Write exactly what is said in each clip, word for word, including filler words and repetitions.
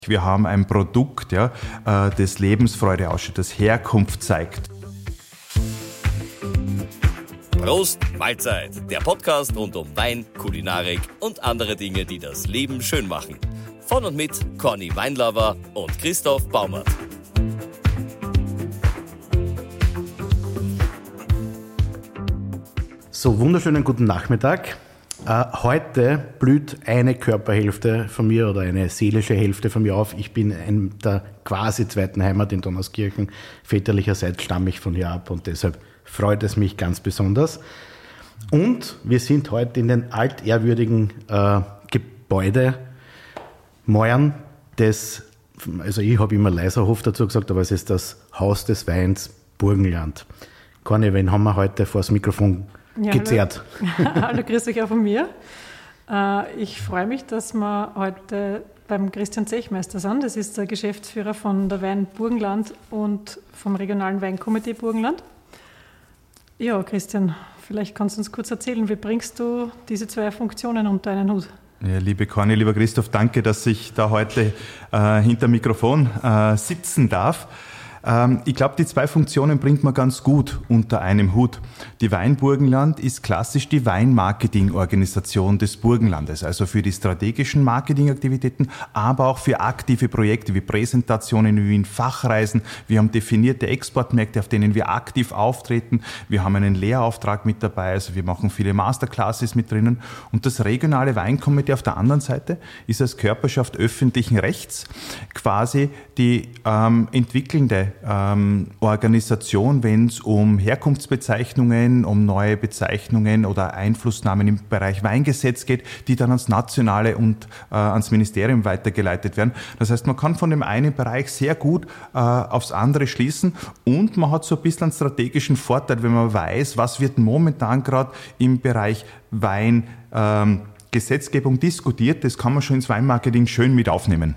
Wir haben ein Produkt, ja, das Lebensfreude ausschüttet, das Herkunft zeigt. Prost, Mahlzeit, der Podcast rund um Wein, Kulinarik und andere Dinge, die das Leben schön machen. Von und mit Conny Weinlover und Christoph Baumert. So, wunderschönen guten Nachmittag. Äh, heute blüht eine Körperhälfte von mir oder eine seelische Hälfte von mir auf. Ich bin in der quasi zweiten Heimat in Donauskirchen. Väterlicherseits stamme ich von hier ab und deshalb freut es mich ganz besonders. Und wir sind heute in den altehrwürdigen äh, Gebäude Meuern des, also ich habe immer Leiserhof dazu gesagt, aber es ist das Haus des Weins Burgenland. Conny, wen haben wir heute vor das Mikrofon Ja, gezerrt? Hallo, hallo, grüß euch auch von mir. Ich freue mich, dass wir heute beim Christian Zechmeister sind. Das ist der Geschäftsführer von der Wein Burgenland und vom regionalen Weinkomitee Burgenland. Ja, Christian, vielleicht kannst du uns kurz erzählen, wie bringst du diese zwei Funktionen unter einen Hut? Ja, liebe Conny, lieber Christoph, danke, dass ich da heute äh, hinter dem Mikrofon äh, sitzen darf. Ich glaube, die zwei Funktionen bringt man ganz gut unter einem Hut. Die Wein Burgenland ist klassisch die Weinmarketingorganisation des Burgenlandes, also für die strategischen Marketingaktivitäten, aber auch für aktive Projekte wie Präsentationen, wie in Fachreisen. Wir haben definierte Exportmärkte, auf denen wir aktiv auftreten. Wir haben einen Lehrauftrag mit dabei, also wir machen viele Masterclasses mit drinnen. Und das regionale Weinkomitee auf der anderen Seite ist als Körperschaft öffentlichen Rechts quasi die ähm, entwickelnde Ähm, Organisation, wenn es um Herkunftsbezeichnungen, um neue Bezeichnungen oder Einflussnahmen im Bereich Weingesetz geht, die dann ans Nationale und äh, ans Ministerium weitergeleitet werden. Das heißt, man kann von dem einen Bereich sehr gut äh, aufs andere schließen und man hat so ein bisschen einen strategischen Vorteil, wenn man weiß, was wird momentan gerade im Bereich Wein ähm, Gesetzgebung diskutiert. Das kann man schon ins Weinmarketing schön mit aufnehmen.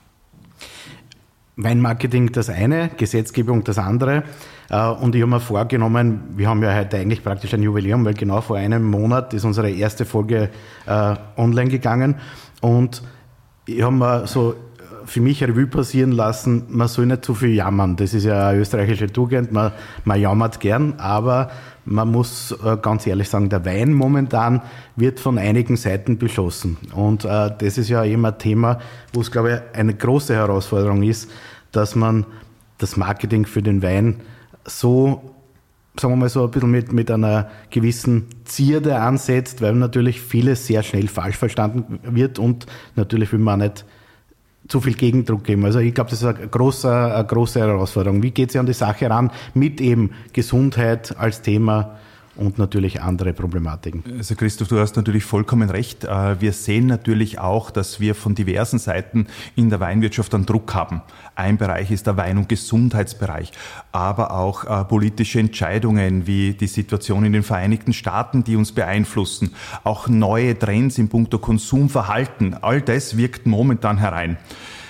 Weinmarketing das eine, Gesetzgebung das andere. Und ich habe mir vorgenommen, wir haben ja heute eigentlich praktisch ein Jubiläum, weil genau vor einem Monat ist unsere erste Folge äh, online gegangen. Und ich habe mir so für mich Revue passieren lassen, man soll nicht zu viel jammern. Das ist ja eine österreichische Tugend, man, man jammert gern, aber man muss äh, ganz ehrlich sagen, der Wein momentan wird von einigen Seiten beschossen. Und äh, das ist ja immer ein Thema, wo es, glaube ich, eine große Herausforderung ist, dass man das Marketing für den Wein so, sagen wir mal so, ein bisschen mit, mit einer gewissen Zierde ansetzt, weil natürlich vieles sehr schnell falsch verstanden wird und natürlich will man auch nicht zu viel Gegendruck geben. Also ich glaube, das ist eine große, eine große Herausforderung. Wie geht sie an die Sache ran mit eben Gesundheit als Thema und natürlich andere Problematiken? Also Christoph, du hast natürlich vollkommen recht. Wir sehen natürlich auch, dass wir von diversen Seiten in der Weinwirtschaft einen Druck haben. Ein Bereich ist der Wein- und Gesundheitsbereich, aber auch politische Entscheidungen wie die Situation in den Vereinigten Staaten, die uns beeinflussen, auch neue Trends in puncto Konsumverhalten. All das wirkt momentan herein.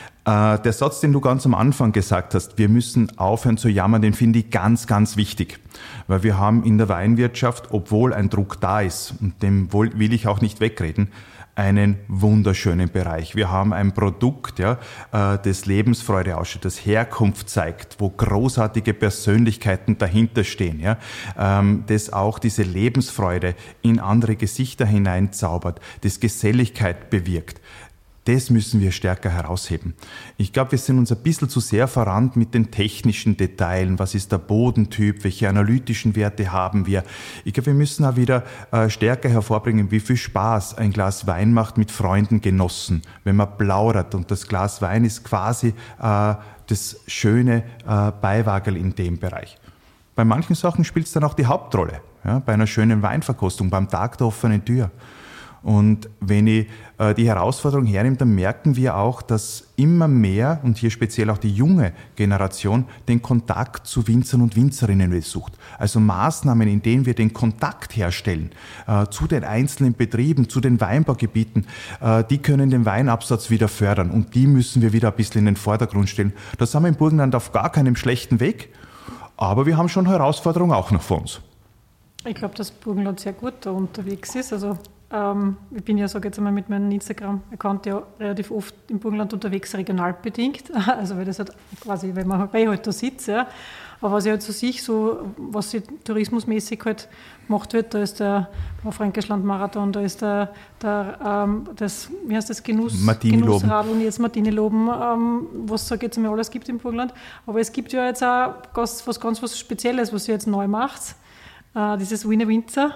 Der Satz, den du ganz am Anfang gesagt hast, wir müssen aufhören zu jammern, den finde ich ganz, ganz wichtig. Weil wir haben in der Weinwirtschaft, obwohl ein Druck da ist, und dem will ich auch nicht wegreden, einen wunderschönen Bereich. Wir haben ein Produkt, ja, das Lebensfreude ausschüttet, das Herkunft zeigt, wo großartige Persönlichkeiten dahinter stehen, ja, das auch diese Lebensfreude in andere Gesichter hineinzaubert, das Geselligkeit bewirkt. Das müssen wir stärker herausheben. Ich glaube, wir sind uns ein bisschen zu sehr verrannt mit den technischen Detailen. Was ist der Bodentyp? Welche analytischen Werte haben wir? Ich glaube, wir müssen auch wieder äh, stärker hervorbringen, wie viel Spaß ein Glas Wein macht mit Freunden genossen, wenn man plaudert. Und das Glas Wein ist quasi äh, das schöne äh, Beiwagerl in dem Bereich. Bei manchen Sachen spielt es dann auch die Hauptrolle. Ja? Bei einer schönen Weinverkostung, beim Tag der offenen Tür. Und wenn ich äh, die Herausforderung hernehme, dann merken wir auch, dass immer mehr, und hier speziell auch die junge Generation, den Kontakt zu Winzern und Winzerinnen sucht. Also Maßnahmen, in denen wir den Kontakt herstellen äh, zu den einzelnen Betrieben, zu den Weinbaugebieten, äh, die können den Weinabsatz wieder fördern und die müssen wir wieder ein bisschen in den Vordergrund stellen. Da sind wir im Burgenland auf gar keinem schlechten Weg, aber wir haben schon Herausforderungen auch noch vor uns. Ich glaube, dass Burgenland sehr gut da unterwegs ist. Also ähm, ich bin ja, sage jetzt einmal, mit meinem Instagram-Account ja relativ oft im Burgenland unterwegs, regional bedingt. Also weil das halt quasi, weil man halt da sitzt, ja. Aber was ich halt so sehe, so, was tourismusmäßig halt gemacht wird, da ist der Fränkischland-Marathon, da ist der, der ähm, das, wie heißt das, Genuss, Genussradeln, jetzt Martini-Loben, ähm, was es jetzt einmal alles gibt im Burgenland. Aber es gibt ja jetzt auch ganz, was ganz was Spezielles, was ihr jetzt neu macht, äh, dieses Wiener Winzer.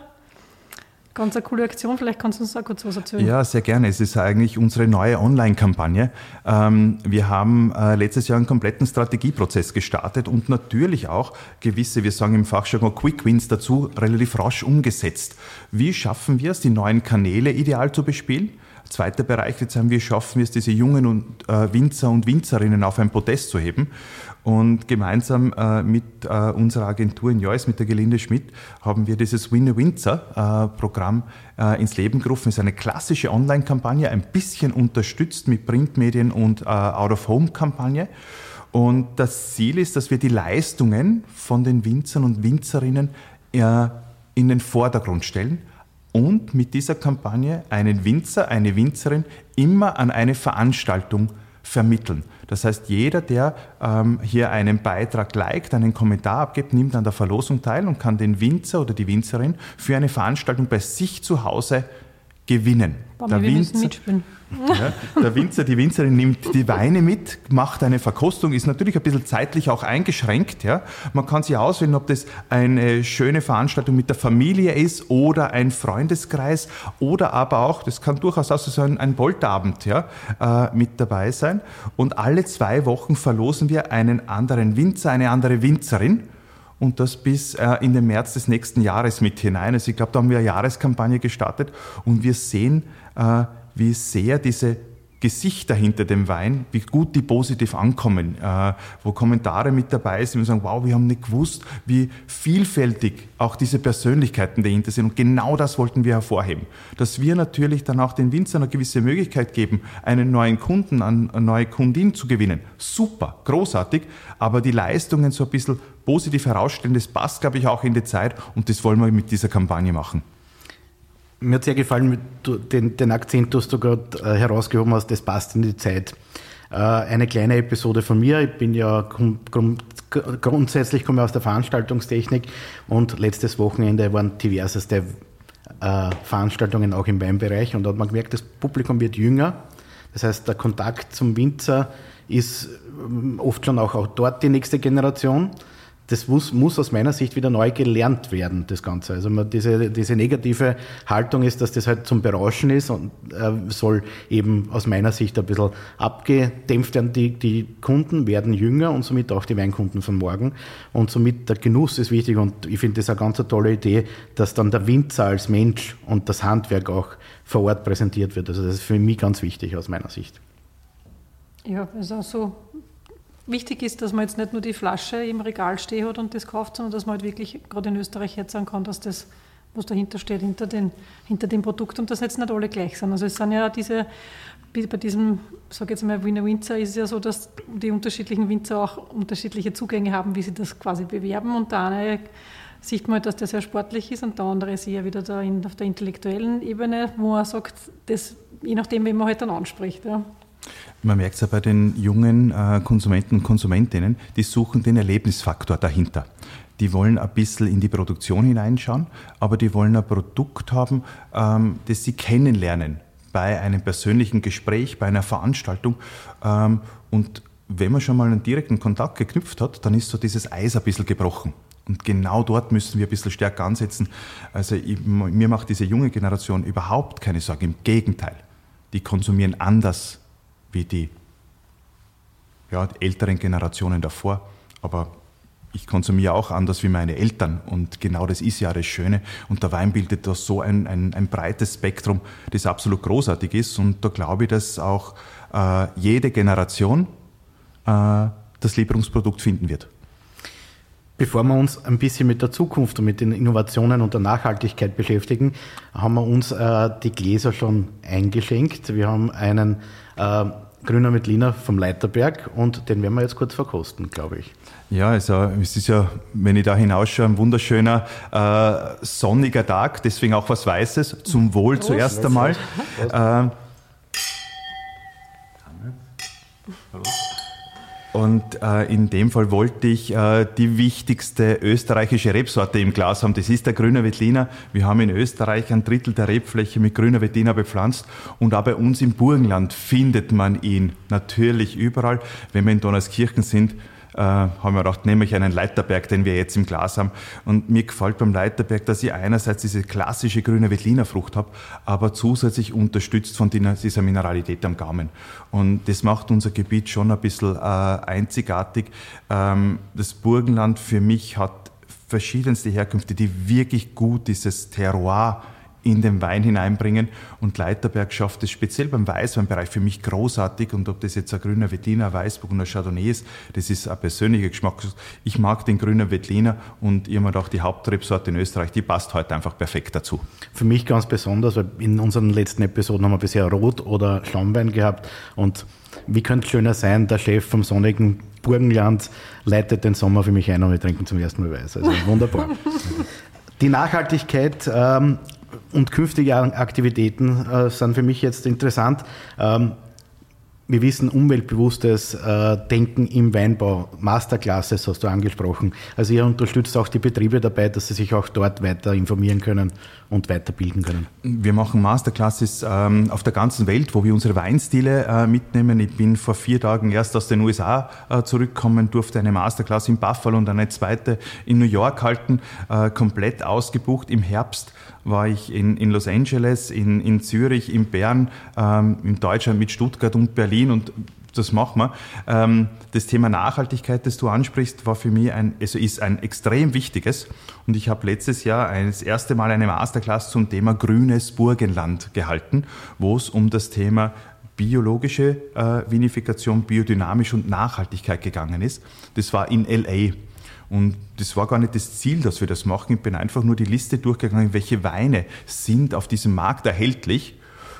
Ganz eine coole Aktion, vielleicht kannst du uns auch kurz was erzählen. Ja, sehr gerne. Es ist eigentlich unsere neue Online-Kampagne. Wir haben letztes Jahr einen kompletten Strategieprozess gestartet und natürlich auch gewisse, wir sagen im Fachjargon Quick Wins dazu, relativ rasch umgesetzt. Wie schaffen wir es, die neuen Kanäle ideal zu bespielen? Zweiter Bereich, jetzt haben wir, schaffen wir es, diese jungen und, äh, Winzer und Winzerinnen auf ein Podest zu heben. Und gemeinsam äh, mit äh, unserer Agentur in Joyce, mit der Gelinde Schmidt, haben wir dieses Wiener Winzer-Programm äh, äh, ins Leben gerufen. Es ist eine klassische Online-Kampagne, ein bisschen unterstützt mit Printmedien und äh, Out-of-Home-Kampagne. Und das Ziel ist, dass wir die Leistungen von den Winzern und Winzerinnen äh, in den Vordergrund stellen und mit dieser Kampagne einen Winzer, eine Winzerin immer an eine Veranstaltung vermitteln. Das heißt, jeder, der ähm, hier einen Beitrag liked, einen Kommentar abgibt, nimmt an der Verlosung teil und kann den Winzer oder die Winzerin für eine Veranstaltung bei sich zu Hause gewinnen. Der Winzer, ja, der Winzer, die Winzerin nimmt die Weine mit, macht eine Verkostung, ist natürlich ein bisschen zeitlich auch eingeschränkt. Ja. Man kann sich auswählen, ob das eine schöne Veranstaltung mit der Familie ist oder ein Freundeskreis oder aber auch, das kann durchaus auch so ein, ein Boltabend ja, äh, mit dabei sein. Und alle zwei Wochen verlosen wir einen anderen Winzer, eine andere Winzerin. Und das bis äh, in den März des nächsten Jahres mit hinein. Also ich glaube, da haben wir eine Jahreskampagne gestartet und wir sehen, äh, wie sehr diese Gesichter hinter dem Wein, wie gut die positiv ankommen, äh, wo Kommentare mit dabei sind und sagen, wow, wir haben nicht gewusst, wie vielfältig auch diese Persönlichkeiten dahinter sind. Und genau das wollten wir hervorheben. Dass wir natürlich dann auch den Winzern eine gewisse Möglichkeit geben, einen neuen Kunden, eine neue Kundin zu gewinnen. Super, großartig, aber die Leistungen so ein bisschen positiv herausstellen, das passt, glaube ich, auch in die Zeit und das wollen wir mit dieser Kampagne machen. Mir hat sehr gefallen, den, den Akzent, den du gerade äh, herausgehoben hast, das passt in die Zeit. Äh, eine kleine Episode von mir, ich bin ja grund, grundsätzlich komme ich aus der Veranstaltungstechnik und letztes Wochenende waren diverseste äh, Veranstaltungen auch im Weinbereich und da hat man gemerkt, das Publikum wird jünger, das heißt der Kontakt zum Winzer ist oft schon auch, auch dort die nächste Generation. Das muss, muss aus meiner Sicht wieder neu gelernt werden, das Ganze. Also man, diese, diese negative Haltung ist, dass das halt zum Berauschen ist und äh, soll eben aus meiner Sicht ein bisschen abgedämpft werden. Die, die Kunden werden jünger und somit auch die Weinkunden von morgen. Und somit der Genuss ist wichtig und ich finde das eine ganz tolle Idee, dass dann der Winzer als Mensch und das Handwerk auch vor Ort präsentiert wird. Also das ist für mich ganz wichtig aus meiner Sicht. Ja, also so. Wichtig ist, dass man jetzt nicht nur die Flasche im Regal stehen hat und das kauft, sondern dass man halt wirklich gerade in Österreich jetzt sagen kann, dass das, was dahinter steht, hinter, den, hinter dem Produkt und dass jetzt nicht alle gleich sind. Also es sind ja diese, bei diesem, sage jetzt mal, Wiener Winzer ist es ja so, dass die unterschiedlichen Winzer auch unterschiedliche Zugänge haben, wie sie das quasi bewerben und der eine sieht man halt, dass der sehr sportlich ist und der andere ist eher wieder da in, auf der intellektuellen Ebene, wo er sagt, das, je nachdem, wen man halt dann anspricht. Ja. Man merkt es ja bei den jungen äh, Konsumenten und Konsumentinnen, die suchen den Erlebnisfaktor dahinter. Die wollen ein bisschen in die Produktion hineinschauen, aber die wollen ein Produkt haben, ähm, das sie kennenlernen bei einem persönlichen Gespräch, bei einer Veranstaltung. Ähm, und wenn man schon mal einen direkten Kontakt geknüpft hat, dann ist so dieses Eis ein bisschen gebrochen. Und genau dort müssen wir ein bisschen stärker ansetzen. Also ich, mir macht diese junge Generation überhaupt keine Sorge, im Gegenteil. Die konsumieren anders wie die, ja, die älteren Generationen davor. Aber ich konsumiere auch anders wie meine Eltern. Und genau das ist ja das Schöne. Und der Wein bildet da so ein, ein, ein breites Spektrum, das absolut großartig ist. Und da glaube ich, dass auch äh, jede Generation äh, das Lieblingsprodukt finden wird. Bevor wir uns ein bisschen mit der Zukunft und mit den Innovationen und der Nachhaltigkeit beschäftigen, haben wir uns äh, die Gläser schon eingeschenkt. Wir haben einen äh, Grüner Veltliner vom Leiterberg und den werden wir jetzt kurz verkosten, glaube ich. Ja, also es ist ja, wenn ich da hinausschaue, ein wunderschöner äh, sonniger Tag, deswegen auch was Weißes. Zum Wohl Prost. Zuerst einmal. Äh, Und äh, in dem Fall wollte ich äh, die wichtigste österreichische Rebsorte im Glas haben. Das ist der Grüner Veltliner. Wir haben in Österreich ein Drittel der Rebfläche mit Grüner Veltliner bepflanzt. Und auch bei uns im Burgenland findet man ihn natürlich überall. Wenn wir in Donauskirchen sind, äh, haben wir gedacht, nehme ich einen Leiterberg, den wir jetzt im Glas haben. Und mir gefällt beim Leiterberg, dass ich einerseits diese klassische grüne Veltliner Frucht habe, aber zusätzlich unterstützt von dieser Mineralität am Gaumen. Und das macht unser Gebiet schon ein bisschen äh, einzigartig. Ähm, das Burgenland für mich hat verschiedenste Herkünfte, die wirklich gut dieses Terroir in den Wein hineinbringen. Und Leiterberg schafft es speziell beim Weißweinbereich für mich großartig. Und ob das jetzt ein grüner Veltliner, ein Weißburgunder, ein Chardonnay ist, das ist ein persönlicher Geschmack. Ich mag den grünen Veltliner und ich habe mir gedacht, die Hauptrebsorte in Österreich, die passt heute einfach perfekt dazu. Für mich ganz besonders, weil in unseren letzten Episoden haben wir bisher Rot- oder Schaumwein gehabt. Und wie könnte es schöner sein, der Chef vom sonnigen Burgenland leitet den Sommer für mich ein und wir trinken zum ersten Mal Weiß. Also wunderbar. Die Nachhaltigkeit ähm, und künftige Aktivitäten äh, sind für mich jetzt interessant. Ähm, wir wissen, umweltbewusstes äh, Denken im Weinbau, Masterclasses hast du angesprochen. Also ihr unterstützt auch die Betriebe dabei, dass sie sich auch dort weiter informieren können und weiterbilden können. Wir machen Masterclasses ähm, auf der ganzen Welt, wo wir unsere Weinstile äh, mitnehmen. Ich bin vor vier Tagen erst aus den U S A äh, zurückgekommen, durfte eine Masterclass in Buffalo und eine zweite in New York halten, äh, komplett ausgebucht. Im Herbst war ich in, in Los Angeles, in, in Zürich, in Bern, ähm, in Deutschland mit Stuttgart und Berlin und das machen wir. Ähm, das Thema Nachhaltigkeit, das du ansprichst, war für mich ein, also ist ein extrem wichtiges und ich habe letztes Jahr ein, das erste Mal eine Masterclass zum Thema grünes Burgenland gehalten, wo es um das Thema biologische äh, Vinifikation, Biodynamisch und Nachhaltigkeit gegangen ist. Das war in L A. Und das war gar nicht das Ziel, dass wir das machen. Ich bin einfach nur die Liste durchgegangen, welche Weine sind auf diesem Markt erhältlich.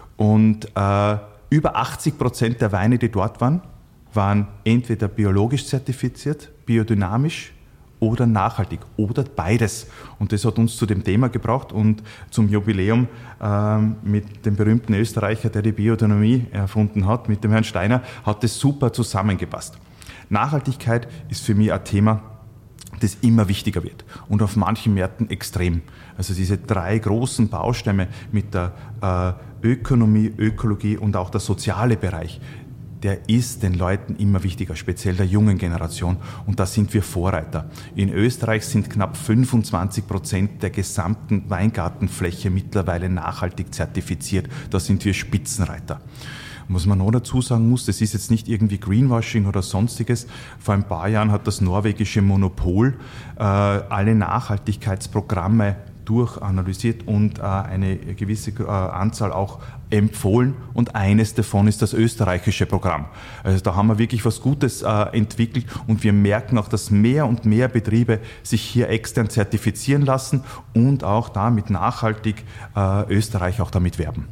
Und äh, über achtzig Prozent der Weine, die dort waren, waren entweder biologisch zertifiziert, biodynamisch oder nachhaltig oder beides. Und das hat uns zu dem Thema gebracht und zum Jubiläum äh, mit dem berühmten Österreicher, der die Biodynamie erfunden hat, mit dem Herrn Steiner, hat das super zusammengepasst. Nachhaltigkeit ist für mich ein Thema, das immer wichtiger wird und auf manchen Märkten extrem. Also diese drei großen Baustämme mit der äh, Ökonomie, Ökologie und auch der soziale Bereich, der ist den Leuten immer wichtiger, speziell der jungen Generation. Und da sind wir Vorreiter. In Österreich sind knapp fünfundzwanzig Prozent der gesamten Weingartenfläche mittlerweile nachhaltig zertifiziert. Da sind wir Spitzenreiter. Was man noch dazu sagen muss, das ist jetzt nicht irgendwie Greenwashing oder sonstiges. Vor ein paar Jahren hat das norwegische Monopol äh, alle Nachhaltigkeitsprogramme durchanalysiert und äh, eine gewisse äh, Anzahl auch empfohlen und eines davon ist das österreichische Programm. Also da haben wir wirklich was Gutes äh, entwickelt und wir merken auch, dass mehr und mehr Betriebe sich hier extern zertifizieren lassen und auch damit nachhaltig äh, Österreich auch damit werben.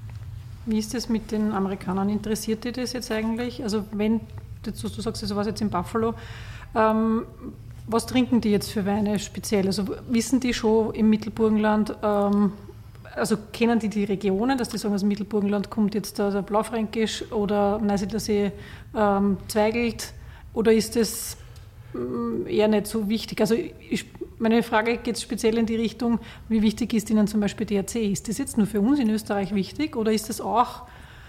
Wie ist das mit den Amerikanern? Interessiert die das jetzt eigentlich? Also wenn, du sagst, du warst jetzt in Buffalo, ähm, was trinken die jetzt für Weine speziell? Also wissen die schon im Mittelburgenland, ähm, also kennen die die Regionen, dass die sagen, aus dem Mittelburgenland kommt jetzt der, der Blaufränkisch oder Neusiedlersee ähm, Zweigelt oder ist das ähm, eher nicht so wichtig? Also ich, meine Frage geht speziell in die Richtung, wie wichtig ist Ihnen zum Beispiel D R C? Ist das jetzt nur für uns in Österreich wichtig oder ist das auch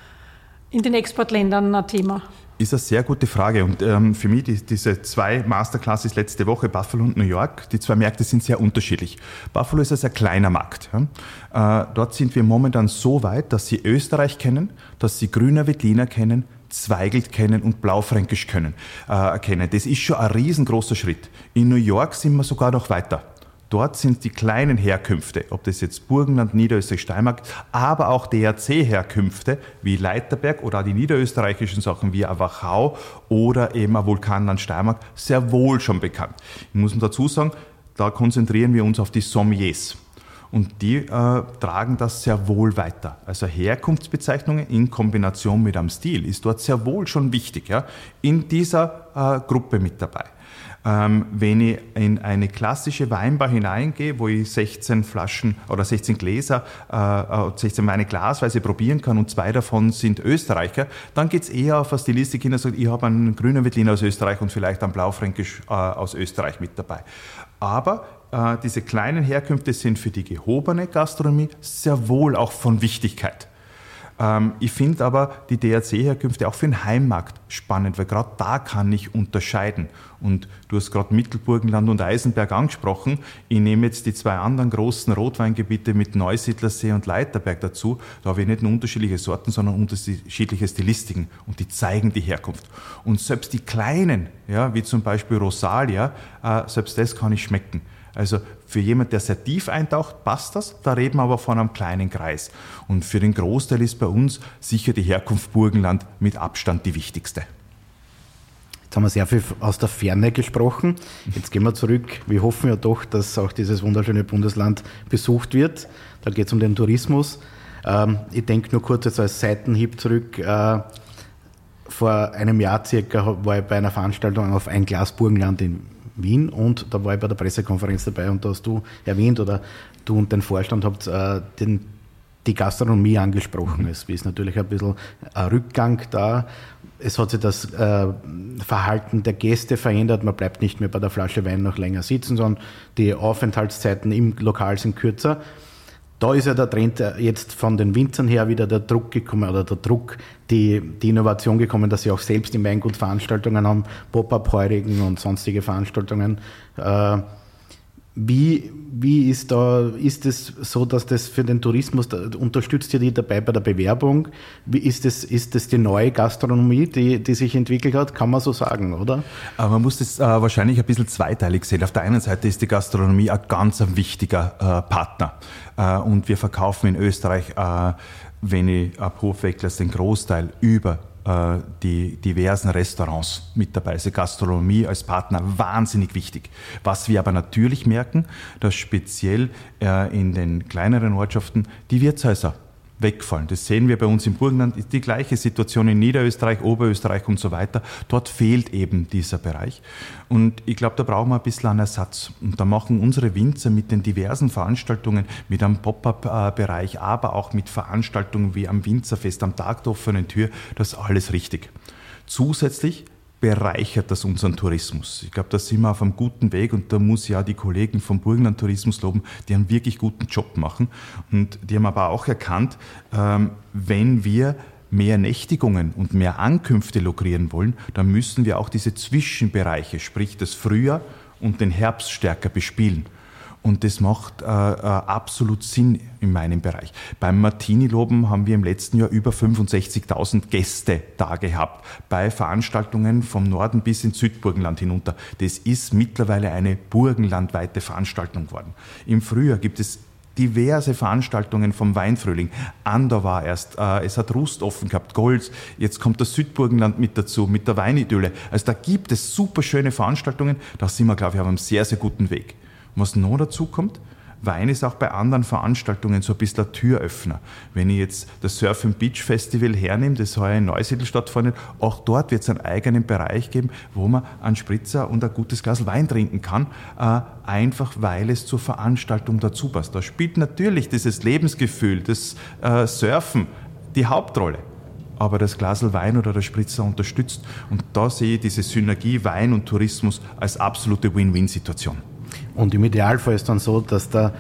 in den Exportländern ein Thema? Ist eine sehr gute Frage und ähm, für mich die, diese zwei Masterclasses letzte Woche, Buffalo und New York, die zwei Märkte sind sehr unterschiedlich. Buffalo ist ein sehr kleiner Markt. Ja. Äh, dort sind wir momentan so weit, dass sie Österreich kennen, dass sie Grüner Veltliner kennen, Zweigelt kennen und Blaufränkisch können, äh, kennen. Das ist schon ein riesengroßer Schritt. In New York sind wir sogar noch weiter. Dort sind die kleinen Herkünfte, ob das jetzt Burgenland, Niederösterreich, Steiermark, aber auch D R C-Herkünfte wie Leiterberg oder die niederösterreichischen Sachen wie Wachau oder eben ein Vulkanland Steiermark, sehr wohl schon bekannt. Ich muss dazu sagen, da konzentrieren wir uns auf die Sommeliers. Und die äh, tragen das sehr wohl weiter. Also Herkunftsbezeichnungen in Kombination mit einem Stil ist dort sehr wohl schon wichtig, ja, in dieser äh, Gruppe mit dabei. Ähm, wenn ich in eine klassische Weinbar hineingehe, wo ich sechzehn Flaschen oder sechzehn Gläser, äh, sechzehn Weine glasweise probieren kann und zwei davon sind Österreicher, dann geht es eher auf eine Stilistik hin, also ich habe einen grünen Veltliner aus Österreich und vielleicht einen Blaufränkisch äh, aus Österreich mit dabei. Aber äh, diese kleinen Herkünfte sind für die gehobene Gastronomie sehr wohl auch von Wichtigkeit. Ich finde aber die D R C-Herkünfte auch für den Heimmarkt spannend, weil gerade da kann ich unterscheiden. Und du hast gerade Mittelburgenland und Eisenberg angesprochen. Ich nehme jetzt die zwei anderen großen Rotweingebiete mit Neusiedlersee und Leiterberg dazu. Da habe ich nicht nur unterschiedliche Sorten, sondern unterschiedliche Stilistiken und die zeigen die Herkunft. Und selbst die kleinen, ja, wie zum Beispiel Rosalia, äh, selbst das kann ich schmecken. Also für jemand, der sehr tief eintaucht, passt das. Da reden wir aber von einem kleinen Kreis. Und für den Großteil ist bei uns sicher die Herkunft Burgenland mit Abstand die wichtigste. Jetzt haben wir sehr viel aus der Ferne gesprochen. Jetzt gehen wir zurück. Wir hoffen ja doch, dass auch dieses wunderschöne Bundesland besucht wird. Da geht es um den Tourismus. Ähm, ich denke nur kurz jetzt als Seitenhieb zurück. Äh, vor einem Jahr circa war ich bei einer Veranstaltung auf ein Glas Burgenland in Wien und da war ich bei der Pressekonferenz dabei und da hast du erwähnt oder du und dein Vorstand habt äh, den, die Gastronomie angesprochen. Es ist natürlich ein bisschen ein Rückgang da. Es hat sich das äh, Verhalten der Gäste verändert. Man bleibt nicht mehr bei der Flasche Wein noch länger sitzen, sondern die Aufenthaltszeiten im Lokal sind kürzer. Da ist ja der Trend jetzt von den Winzern her wieder der Druck gekommen, oder der Druck, die, die Innovation gekommen, dass sie auch selbst im Weingut Veranstaltungen haben, Pop-up-Heurigen und sonstige Veranstaltungen. Äh, wie, wie ist da, ist es so, dass das für den Tourismus, da, unterstützt ihr die dabei bei der Bewerbung? Wie ist das, ist das die neue Gastronomie, die, die sich entwickelt hat? Kann man so sagen, oder? Aber man muss das äh, wahrscheinlich ein bisschen zweiteilig sehen. Auf der einen Seite ist die Gastronomie ein ganz ein wichtiger äh, Partner. Äh, und wir verkaufen in Österreich, äh, wenn ich ab Hofwecklers den Großteil über die diversen Restaurants mit dabei, also Gastronomie als Partner wahnsinnig wichtig. Was wir aber natürlich merken, dass speziell in den kleineren Ortschaften die Wirtshäuser wegfallen. Das sehen wir bei uns im Burgenland, ist die gleiche Situation in Niederösterreich, Oberösterreich und so weiter. Dort fehlt eben dieser Bereich. Und ich glaube, da brauchen wir ein bisschen einen Ersatz. Und da machen unsere Winzer mit den diversen Veranstaltungen, mit einem Pop-up-Bereich, aber auch mit Veranstaltungen wie am Winzerfest, am Tag der offenen Tür, das alles richtig. Zusätzlich bereichert das unseren Tourismus. Ich glaube, da sind wir auf einem guten Weg und da muss ja die Kollegen vom Burgenland Tourismus loben, die einen wirklich guten Job machen. Und die haben aber auch erkannt, ähm, wenn wir mehr Nächtigungen und mehr Ankünfte lukrieren wollen, dann müssen wir auch diese Zwischenbereiche, sprich das Frühjahr und den Herbst stärker bespielen. Und das macht äh, absolut Sinn in meinem Bereich. Beim Martini-Loben haben wir im letzten Jahr über fünfundsechzigtausend Gäste da gehabt, bei Veranstaltungen vom Norden bis ins Südburgenland hinunter. Das ist mittlerweile eine burgenlandweite Veranstaltung geworden. Im Frühjahr gibt es diverse Veranstaltungen vom Weinfrühling. Andor war erst, äh, es hat Rust offen gehabt, Golz, jetzt kommt das Südburgenland mit dazu, mit der Weinidylle. Also da gibt es super schöne Veranstaltungen, da sind wir, glaube ich, auf einem sehr, sehr guten Weg. Was noch dazu kommt, Wein ist auch bei anderen Veranstaltungen so ein bisschen ein Türöffner. Wenn ich jetzt das Surf and Beach Festival hernehme, das heuer in Neusiedl stattfindet, auch dort wird es einen eigenen Bereich geben, wo man einen Spritzer und ein gutes Glas Wein trinken kann, äh, einfach weil es zur Veranstaltung dazu passt. Da spielt natürlich dieses Lebensgefühl, das äh, Surfen die Hauptrolle. Aber das Glasl Wein oder der Spritzer unterstützt. Und da sehe ich diese Synergie Wein und Tourismus als absolute Win-Win-Situation. Und im Idealfall ist dann so, dass der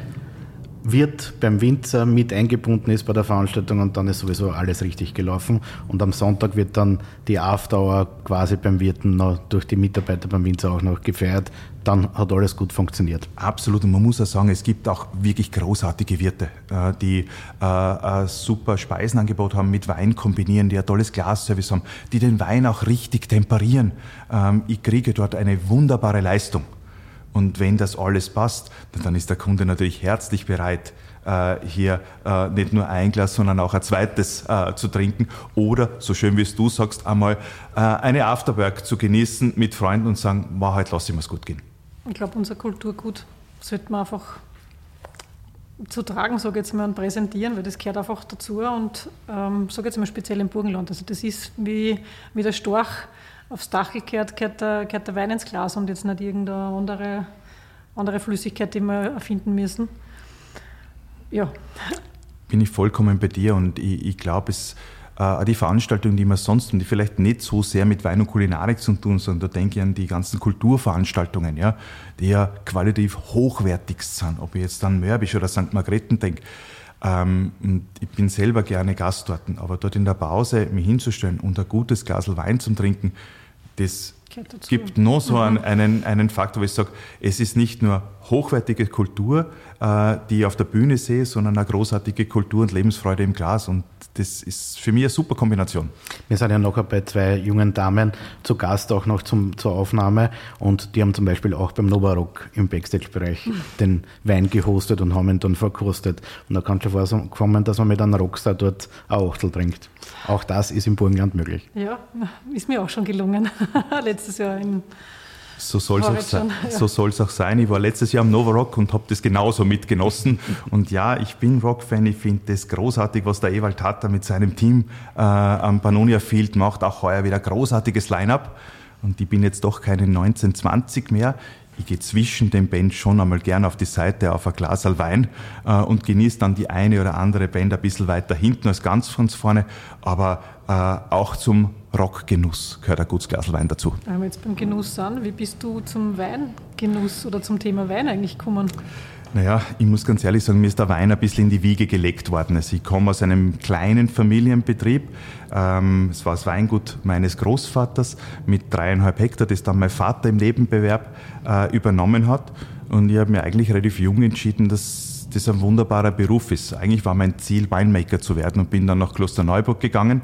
Wirt beim Winzer mit eingebunden ist bei der Veranstaltung und dann ist sowieso alles richtig gelaufen. Und am Sonntag wird dann die After-Hour quasi beim Wirten noch durch die Mitarbeiter beim Winzer auch noch gefeiert. Dann hat alles gut funktioniert. Absolut. Und man muss auch sagen, es gibt auch wirklich großartige Wirte, die ein super Speisenangebot haben, mit Wein kombinieren, die ein tolles Glasservice haben, die den Wein auch richtig temperieren. Ich kriege dort eine wunderbare Leistung. Und wenn das alles passt, dann ist der Kunde natürlich herzlich bereit, hier nicht nur ein Glas, sondern auch ein zweites zu trinken oder, so schön wie es du sagst, einmal eine Afterwork zu genießen mit Freunden und sagen, wow, heute lasse ich mir's gut gehen. Ich glaube, unser Kulturgut sollte man einfach zu tragen, sage ich jetzt mal, und präsentieren, weil das gehört einfach dazu und ähm, sage jetzt mal speziell im Burgenland. Also das ist wie, wie der Storch aufs Dach gehört, gehört der, gehört der Wein ins Glas und jetzt nicht irgendeine andere, andere Flüssigkeit, die wir erfinden müssen. Ja. Bin ich vollkommen bei dir und ich, ich glaube, es äh, die Veranstaltungen, die man sonst, und die vielleicht nicht so sehr mit Wein und Kulinarik zu tun, sondern da denke ich an die ganzen Kulturveranstaltungen, ja, die ja qualitativ hochwertig sind, ob ich jetzt an Mörbisch oder Sankt Margrethen denke. Ähm, und ich bin selber gerne Gast dort, aber dort in der Pause mich hinzustellen und ein gutes Glas Wein zum Trinken, das gibt noch so einen, einen, einen Faktor, wo ich sage, es ist nicht nur hochwertige Kultur, äh, die ich auf der Bühne sehe, sondern eine großartige Kultur und Lebensfreude im Glas. Und das ist für mich eine super Kombination. Wir sind ja nachher bei zwei jungen Damen zu Gast auch noch zum, zur Aufnahme und die haben zum Beispiel auch beim Novarock im Backstage-Bereich mhm. den Wein gehostet und haben ihn dann verkostet. Und da kann es schon vorkommen, dass man mit einem Rockstar dort ein Achtel trinkt. Auch das ist im Burgenland möglich. Ja, ist mir auch schon gelungen. Letztes Jahr in So soll es auch, sein. Ja. So soll's auch sein. Ich war letztes Jahr am Novarock und habe das genauso mitgenossen. Und ja, ich bin Rock-Fan. Ich finde das großartig, was der Ewald Hatter mit seinem Team äh, am Pannonia Field macht. Auch heuer wieder großartiges Line-Up. Und ich bin jetzt doch keine neunzehn, zwanzig mehr. Ich gehe zwischen den Bands schon einmal gern auf die Seite auf ein Glas Wein äh, und genieße dann die eine oder andere Band ein bisschen weiter hinten als ganz von vorne. Aber äh, auch zum Rockgenuss gehört ein gutes Glas Wein dazu. Wenn wir jetzt beim Genuss sind, wie bist du zum Weingenuss oder zum Thema Wein eigentlich gekommen? Naja, ich muss ganz ehrlich sagen, mir ist der Wein ein bisschen in die Wiege gelegt worden. Also ich komme aus einem kleinen Familienbetrieb. Ähm, es war das Weingut meines Großvaters mit dreieinhalb Hektar, das dann mein Vater im Nebenbewerb äh, übernommen hat. Und ich habe mir eigentlich relativ jung entschieden, dass das ein wunderbarer Beruf ist. Eigentlich war mein Ziel, Winemaker zu werden und bin dann nach Klosterneuburg gegangen,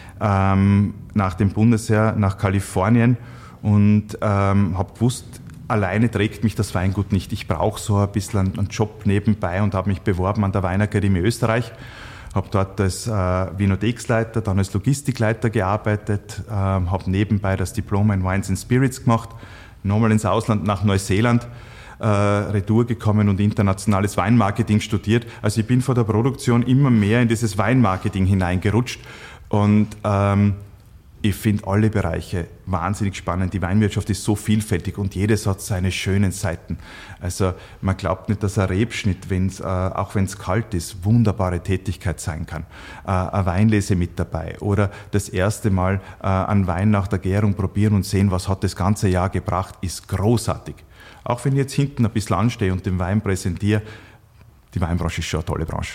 ähm, nach dem Bundesheer, nach Kalifornien und ähm, habe gewusst, alleine trägt mich das Weingut nicht. Ich brauche so ein bisschen einen Job nebenbei und habe mich beworben an der Weinakademie Österreich. Habe dort als äh, Vinotheksleiter, dann als Logistikleiter gearbeitet, äh, habe nebenbei das Diplom in Wines and Spirits gemacht, nochmal ins Ausland nach Neuseeland äh, retour gekommen und internationales Weinmarketing studiert. Also ich bin vor der Produktion immer mehr in dieses Weinmarketing hineingerutscht und ähm, ich finde alle Bereiche wahnsinnig spannend. Die Weinwirtschaft ist so vielfältig und jedes hat seine schönen Seiten. Also man glaubt nicht, dass ein Rebschnitt, wenn's, äh, auch wenn es kalt ist, wunderbare Tätigkeit sein kann. Äh, eine Weinlese mit dabei oder das erste Mal äh, einen Wein nach der Gärung probieren und sehen, was hat das ganze Jahr gebracht, ist großartig. Auch wenn ich jetzt hinten ein bisschen anstehe und den Wein präsentiere, die Weinbranche ist schon eine tolle Branche.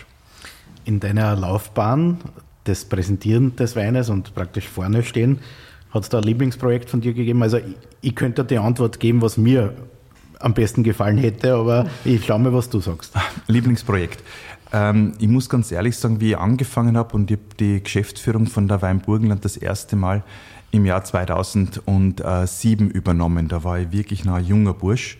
In deiner Laufbahn des Präsentieren des Weines und praktisch vorne stehen, hat es da ein Lieblingsprojekt von dir gegeben? Also ich, ich könnte die Antwort geben, was mir am besten gefallen hätte, aber ich schaue mal, was du sagst. Lieblingsprojekt. Ähm, ich muss ganz ehrlich sagen, wie ich angefangen habe und ich habe die Geschäftsführung von der Wein Burgenland das erste Mal im Jahr zweitausendsieben übernommen. Da war ich wirklich noch ein junger Bursch.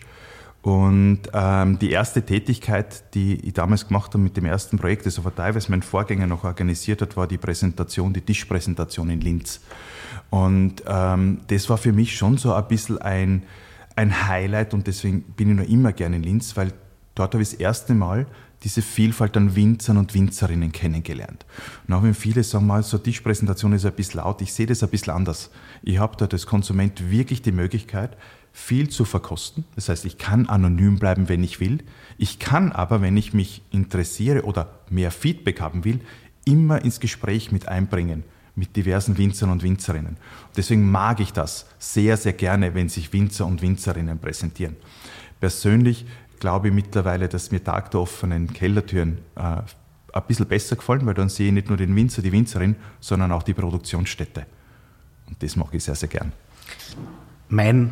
Und ähm, die erste Tätigkeit, die ich damals gemacht habe mit dem ersten Projekt, das aber teilweise mein Vorgänger noch organisiert hat, war die Präsentation, die Tischpräsentation in Linz. Und ähm, das war für mich schon so ein bisschen ein, ein Highlight und deswegen bin ich noch immer gerne in Linz, weil dort habe ich das erste Mal diese Vielfalt an Winzern und Winzerinnen kennengelernt. Und auch wenn viele sagen, mal, so eine Tischpräsentation ist ein bisschen laut, ich sehe das ein bisschen anders. Ich habe dort als Konsument wirklich die Möglichkeit, viel zu verkosten. Das heißt, ich kann anonym bleiben, wenn ich will. Ich kann aber, wenn ich mich interessiere oder mehr Feedback haben will, immer ins Gespräch mit einbringen mit diversen Winzern und Winzerinnen. Deswegen mag ich das sehr, sehr gerne, wenn sich Winzer und Winzerinnen präsentieren. Persönlich glaube ich mittlerweile, dass mir Tag der offenen Kellertüren äh, ein bisschen besser gefallen, weil dann sehe ich nicht nur den Winzer, die Winzerin, sondern auch die Produktionsstätte. Und das mag ich sehr, sehr gern. Mein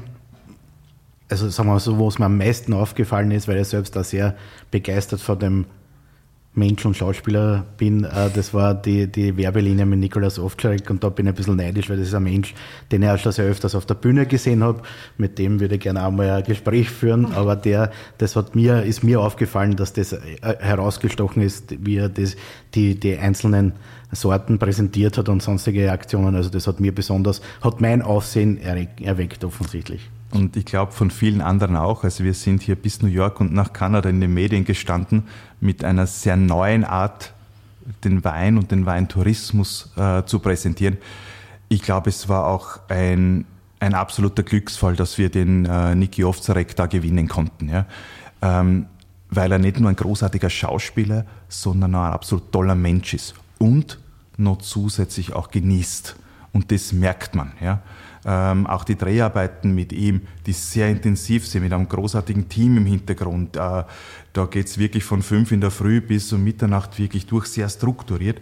Also sagen wir mal so, wo es mir am meisten aufgefallen ist, weil ich selbst auch sehr begeistert von dem Mensch und Schauspieler bin, das war die, die Werbelinie mit Nikolaus Ovtcharek und da bin ich ein bisschen neidisch, weil das ist ein Mensch, den ich auch schon sehr öfters auf der Bühne gesehen habe. Mit dem würde ich gerne auch mal ein Gespräch führen, aber der, das hat mir, ist mir aufgefallen, dass das herausgestochen ist, wie er das, die, die einzelnen Sorten präsentiert hat und sonstige Aktionen. Also das hat mir besonders, hat mein Aufsehen erweckt offensichtlich. Und ich glaube von vielen anderen auch. Also wir sind hier bis New York und nach Kanada in den Medien gestanden mit einer sehr neuen Art, den Wein und den Weintourismus äh, zu präsentieren. Ich glaube, es war auch ein, ein absoluter Glücksfall, dass wir den äh, Niki Ovčarek da gewinnen konnten. Ja? Ähm, weil er nicht nur ein großartiger Schauspieler, sondern auch ein absolut toller Mensch ist und noch zusätzlich auch genießt. Und das merkt man. Ja? Ähm, auch die Dreharbeiten mit ihm, die sehr intensiv sind, mit einem großartigen Team im Hintergrund. Äh, da geht es wirklich von fünf in der Früh bis um Mitternacht wirklich durch, sehr strukturiert.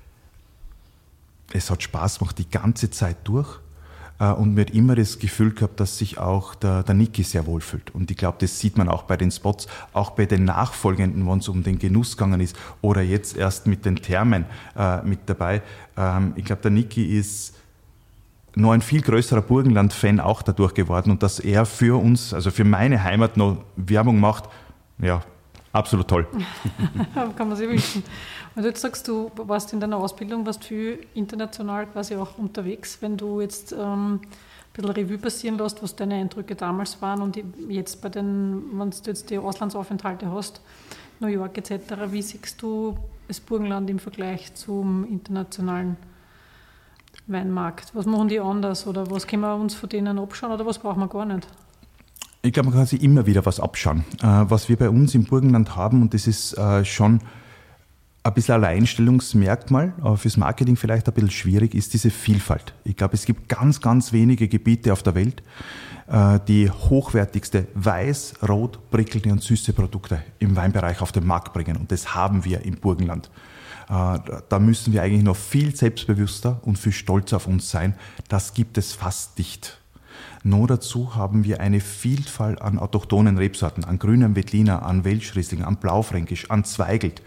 Es hat Spaß gemacht die ganze Zeit durch. Äh, und mir hat immer das Gefühl gehabt, dass sich auch der, der Niki sehr wohlfühlt. Und ich glaube, das sieht man auch bei den Spots, auch bei den nachfolgenden, wenn es um den Genuss gegangen ist oder jetzt erst mit den Thermen äh, mit dabei. Ähm, ich glaube, der Niki ist noch ein viel größerer Burgenland-Fan auch dadurch geworden und dass er für uns, also für meine Heimat noch Werbung macht, ja, absolut toll. Kann man sich wünschen. Und jetzt sagst du, warst in deiner Ausbildung, warst viel international quasi auch unterwegs. Wenn du jetzt ähm, ein bisschen Revue passieren lässt, was deine Eindrücke damals waren und jetzt bei den, wenn du jetzt die Auslandsaufenthalte hast, New York et cetera, wie siehst du das Burgenland im Vergleich zum internationalen Weinmarkt? Was machen die anders oder was können wir uns von denen abschauen oder was brauchen wir gar nicht? Ich glaube, man kann sich immer wieder was abschauen. Was wir bei uns im Burgenland haben, und das ist schon ein bisschen Alleinstellungsmerkmal, aber fürs Marketing vielleicht ein bisschen schwierig, ist diese Vielfalt. Ich glaube, es gibt ganz, ganz wenige Gebiete auf der Welt, die hochwertigste weiß, rot, prickelnde und süße Produkte im Weinbereich auf den Markt bringen. Und das haben wir im Burgenland. Da müssen wir eigentlich noch viel selbstbewusster und viel stolzer auf uns sein. Das gibt es fast nicht. Noch dazu haben wir eine Vielfalt an autochthonen Rebsorten, an grünem Veltliner, an Welschriesling, an Blaufränkisch, an Zweigelt.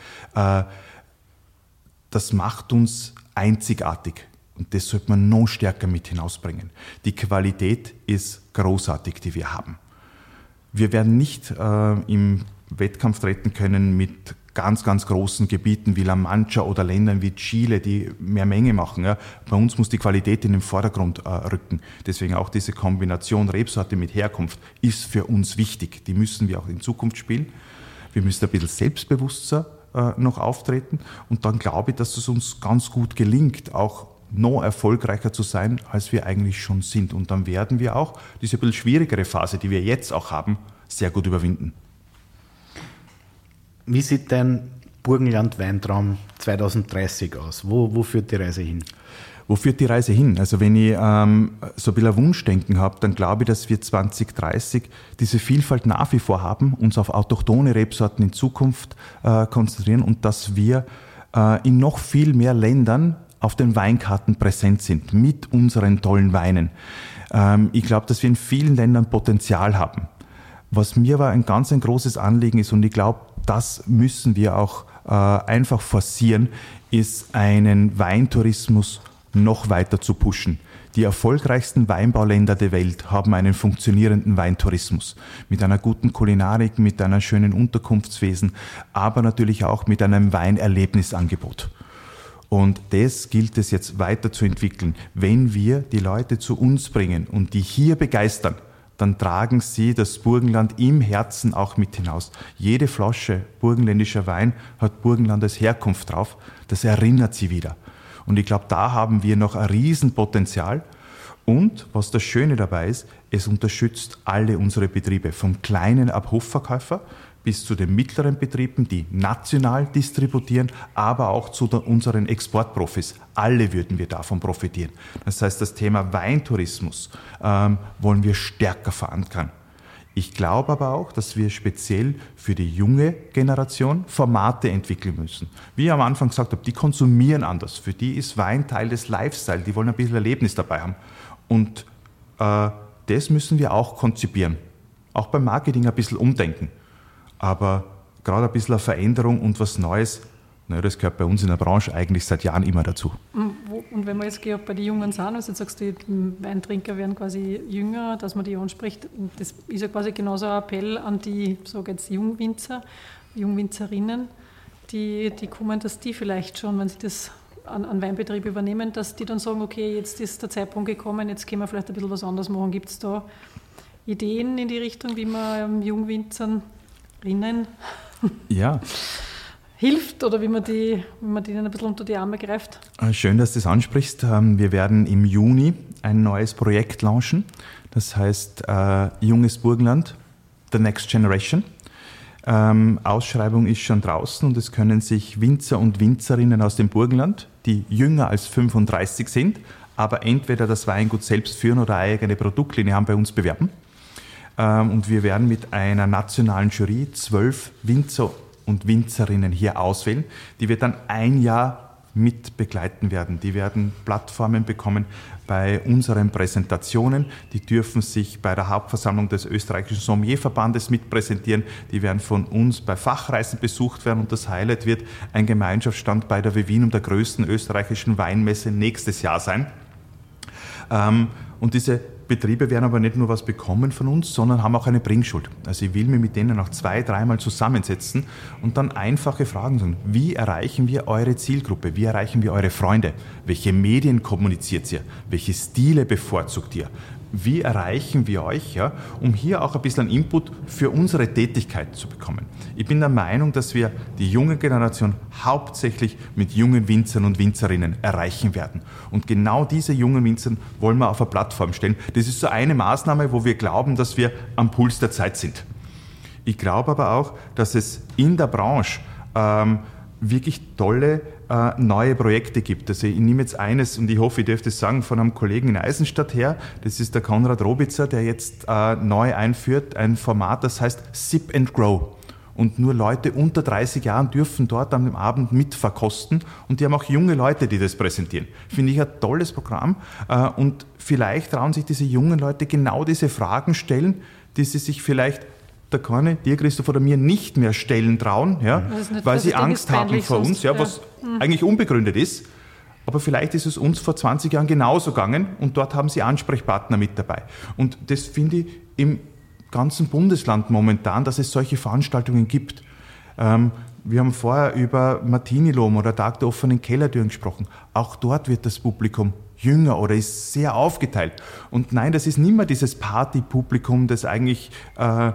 Das macht uns einzigartig und das sollte man noch stärker mit hinausbringen. Die Qualität ist großartig, die wir haben. Wir werden nicht äh, im Wettkampf treten können mit ganz, ganz großen Gebieten wie La Mancha oder Ländern wie Chile, die mehr Menge machen. Ja. Bei uns muss die Qualität in den Vordergrund äh, rücken. Deswegen auch diese Kombination Rebsorte mit Herkunft ist für uns wichtig. Die müssen wir auch in Zukunft spielen. Wir müssen ein bisschen selbstbewusster äh, noch auftreten und dann glaube ich, dass es uns ganz gut gelingt, auch noch erfolgreicher zu sein, als wir eigentlich schon sind. Und dann werden wir auch diese ein bisschen schwierigere Phase, die wir jetzt auch haben, sehr gut überwinden. Wie sieht dein Burgenland-Weintraum zwanzig dreißig aus? Wo, wo führt die Reise hin? Wo führt die Reise hin? Also wenn ich ähm, so ein bisschen ein Wunschdenken habe, dann glaube ich, dass wir zwanzig dreißig diese Vielfalt nach wie vor haben, uns auf autochthone Rebsorten in Zukunft äh, konzentrieren und dass wir äh, in noch viel mehr Ländern auf den Weinkarten präsent sind mit unseren tollen Weinen. Ähm, ich glaube, dass wir in vielen Ländern Potenzial haben. Was mir aber ein ganz ein großes Anliegen ist und ich glaube, das müssen wir auch äh, einfach forcieren, ist einen Weintourismus noch weiter zu pushen. Die erfolgreichsten Weinbauländer der Welt haben einen funktionierenden Weintourismus mit einer guten Kulinarik, mit einem schönen Unterkunftswesen, aber natürlich auch mit einem Weinerlebnisangebot. Und das gilt es jetzt weiterzuentwickeln. Wenn wir die Leute zu uns bringen und die hier begeistern, dann tragen sie das Burgenland im Herzen auch mit hinaus. Jede Flasche burgenländischer Wein hat Burgenland als Herkunft drauf. Das erinnert sie wieder. Und ich glaube, da haben wir noch ein Riesenpotenzial. Und was das Schöne dabei ist, es unterstützt alle unsere Betriebe, vom kleinen Ab-Hofverkäufer bis zu den mittleren Betrieben, die national distributieren, aber auch zu der, unseren Exportprofis. Alle würden wir davon profitieren. Das heißt, das Thema Weintourismus ähm, wollen wir stärker verankern. Ich glaube aber auch, dass wir speziell für die junge Generation Formate entwickeln müssen. Wie ich am Anfang gesagt habe, die konsumieren anders. Für die ist Wein Teil des Lifestyle. Die wollen ein bisschen Erlebnis dabei haben. Und äh, das müssen wir auch konzipieren. Auch beim Marketing ein bisschen umdenken. Aber gerade ein bisschen eine Veränderung und was Neues, na, das gehört bei uns in der Branche eigentlich seit Jahren immer dazu. Und wenn wir jetzt bei den Jungen sind, also jetzt sagst du, die Weintrinker werden quasi jünger, dass man die anspricht, das ist ja quasi genauso ein Appell an die, sage jetzt Jungwinzer, Jungwinzerinnen, die, die kommen, dass die vielleicht schon, wenn sie das an, an Weinbetrieb übernehmen, dass die dann sagen, okay, jetzt ist der Zeitpunkt gekommen, jetzt können wir vielleicht ein bisschen was anderes machen. Gibt es da Ideen in die Richtung, wie man Jungwinzern Rinnen ja. hilft oder wie man, die, wie man denen ein bisschen unter die Arme greift? Schön, dass du das ansprichst. Wir werden im Juni ein neues Projekt launchen. Das heißt äh, Junges Burgenland, The Next Generation. Ähm, Ausschreibung ist schon draußen und es können sich Winzer und Winzerinnen aus dem Burgenland, die jünger als fünfunddreißig sind, aber entweder das Weingut selbst führen oder eine eigene Produktlinie haben, bei uns bewerben. Und wir werden mit einer nationalen Jury zwölf Winzer und Winzerinnen hier auswählen, die wir dann ein Jahr mit begleiten werden. Die werden Plattformen bekommen bei unseren Präsentationen. Die dürfen sich bei der Hauptversammlung des österreichischen Sommelierverbandes mitpräsentieren. Die werden von uns bei Fachreisen besucht werden. Und das Highlight wird ein Gemeinschaftsstand bei der Vivinum, der größten österreichischen Weinmesse, nächstes Jahr sein. Und diese Betriebe werden aber nicht nur was bekommen von uns, sondern haben auch eine Bringschuld. Also ich will mich mit denen noch zwei, dreimal zusammensetzen und dann einfache Fragen sagen. Wie erreichen wir eure Zielgruppe? Wie erreichen wir eure Freunde? Welche Medien kommuniziert ihr? Welche Stile bevorzugt ihr? Wie erreichen wir euch, ja, um hier auch ein bisschen Input für unsere Tätigkeit zu bekommen? Ich bin der Meinung, dass wir die junge Generation hauptsächlich mit jungen Winzern und Winzerinnen erreichen werden. Und genau diese jungen Winzer wollen wir auf eine Plattform stellen. Das ist so eine Maßnahme, wo wir glauben, dass wir am Puls der Zeit sind. Ich glaube aber auch, dass es in der Branche ähm, wirklich tolle äh, neue Projekte gibt. Also ich nehme jetzt eines, und ich hoffe, ich darf das sagen, von einem Kollegen in Eisenstadt her. Das ist der Konrad Robitzer, der jetzt äh, neu einführt, ein Format, das heißt Sip and Grow. Und nur Leute unter dreißig Jahren dürfen dort am Abend mitverkosten. Und die haben auch junge Leute, die das präsentieren. Finde ich ein tolles Programm. Äh, und vielleicht trauen sich diese jungen Leute genau diese Fragen stellen, die sie sich vielleicht der Korne, dir, Christoph, oder mir nicht mehr stellen trauen, ja, nicht, weil sie Angst haben vor uns, ja, was ja. eigentlich unbegründet ist. Aber vielleicht ist es uns vor zwanzig Jahren genauso gegangen und dort haben sie Ansprechpartner mit dabei. Und das finde ich im ganzen Bundesland momentan, dass es solche Veranstaltungen gibt. Ähm, wir haben vorher über Martinilom oder Tag der offenen Kellertüren gesprochen. Auch dort wird das Publikum jünger oder ist sehr aufgeteilt. Und nein, das ist nicht mehr dieses Partypublikum, das eigentlich äh,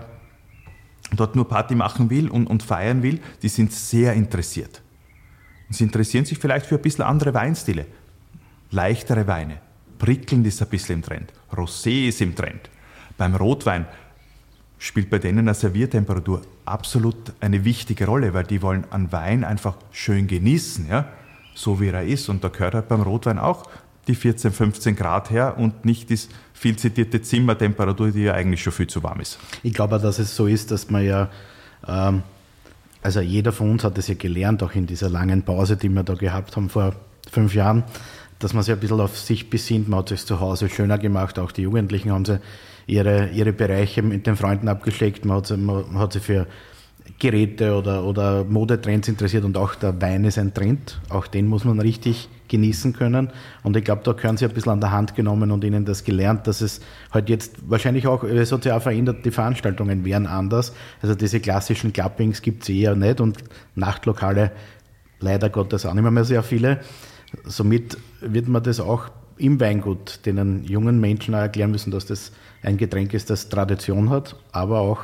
dort nur Party machen will und, und feiern will. Die sind sehr interessiert. Und sie interessieren sich vielleicht für ein bisschen andere Weinstile. Leichtere Weine. Prickelnd ist ein bisschen im Trend. Rosé ist im Trend. Beim Rotwein spielt bei denen eine Serviertemperatur absolut eine wichtige Rolle, weil die wollen einen Wein einfach schön genießen, ja? So wie er ist. Und da gehört halt beim Rotwein auch die vierzehn, fünfzehn Grad her und nicht die viel zitierte Zimmertemperatur, die ja eigentlich schon viel zu warm ist. Ich glaube auch, dass es so ist, dass man ja, ähm, also jeder von uns hat es ja gelernt, auch in dieser langen Pause, die wir da gehabt haben vor fünf Jahren, dass man sich ein bisschen auf sich besinnt. Man hat sich zu Hause schöner gemacht, auch die Jugendlichen haben sie ihre, ihre Bereiche mit den Freunden abgesteckt, man hat, man hat sich für Geräte oder, oder Modetrends interessiert und auch der Wein ist ein Trend, auch den muss man richtig genießen können und ich glaube, da gehören sie ein bisschen an der Hand genommen und ihnen das gelernt, dass es halt jetzt wahrscheinlich auch sozial verändert, die Veranstaltungen wären anders, also diese klassischen Clubbings gibt es eher nicht und Nachtlokale leider Gottes auch nicht mehr sehr viele, somit wird man das auch im Weingut den jungen Menschen auch erklären müssen, dass das ein Getränk ist, das Tradition hat, aber auch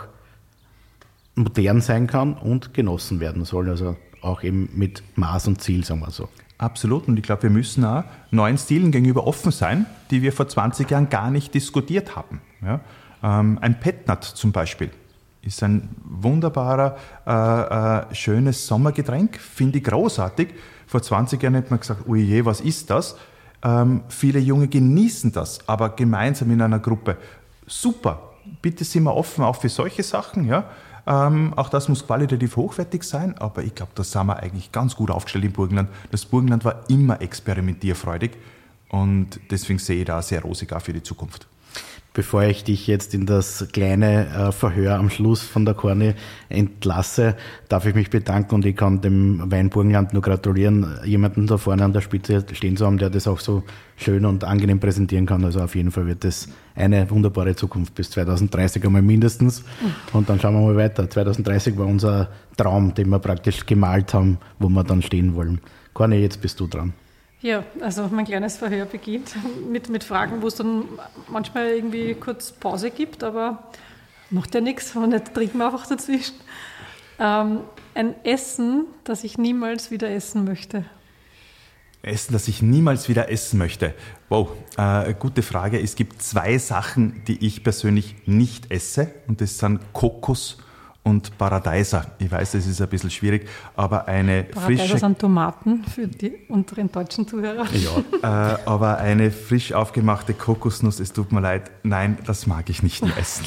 modern sein kann und genossen werden soll, also auch eben mit Maß und Ziel, sagen wir so. Absolut, und ich glaube, wir müssen auch neuen Stilen gegenüber offen sein, die wir vor zwanzig Jahren gar nicht diskutiert haben. Ja? Ähm, ein Petnat zum Beispiel ist ein wunderbarer, äh, äh, schönes Sommergetränk, finde ich großartig. Vor zwanzig Jahren hat man gesagt, oje, was ist das? Ähm, viele Junge genießen das, aber gemeinsam in einer Gruppe. Super, bitte sind wir offen auch für solche Sachen, ja. Ähm, auch das muss qualitativ hochwertig sein, aber ich glaube, da sind wir eigentlich ganz gut aufgestellt im Burgenland. Das Burgenland war immer experimentierfreudig und deswegen sehe ich da sehr rosig auch für die Zukunft. Bevor ich dich jetzt in das kleine äh, Verhör am Schluss von der Corny entlasse, darf ich mich bedanken und ich kann dem Wein Burgenland nur gratulieren, jemanden da vorne an der Spitze stehen zu haben, der das auch so schön und angenehm präsentieren kann. Also auf jeden Fall wird das eine wunderbare Zukunft bis zwanzig dreißig einmal mindestens. Und dann schauen wir mal weiter. zwanzig dreißig war unser Traum, den wir praktisch gemalt haben, wo wir dann stehen wollen. Corny, jetzt bist du dran. Ja, also mein kleines Verhör beginnt mit, mit Fragen, wo es dann manchmal irgendwie kurz Pause gibt, aber macht ja nichts, und nicht trinken wir einfach dazwischen. Ähm, ein Essen, das ich niemals wieder essen möchte. Essen, das ich niemals wieder essen möchte. Wow, äh, gute Frage. Es gibt zwei Sachen, die ich persönlich nicht esse, und das sind Kokos und Paradeiser. Ich weiß, das ist ein bisschen schwierig, aber eine Paradeiser frische... sind Tomaten für die unteren deutschen Zuhörer. Ja, äh, aber eine frisch aufgemachte Kokosnuss, es tut mir leid, nein, das mag ich nicht mehr essen.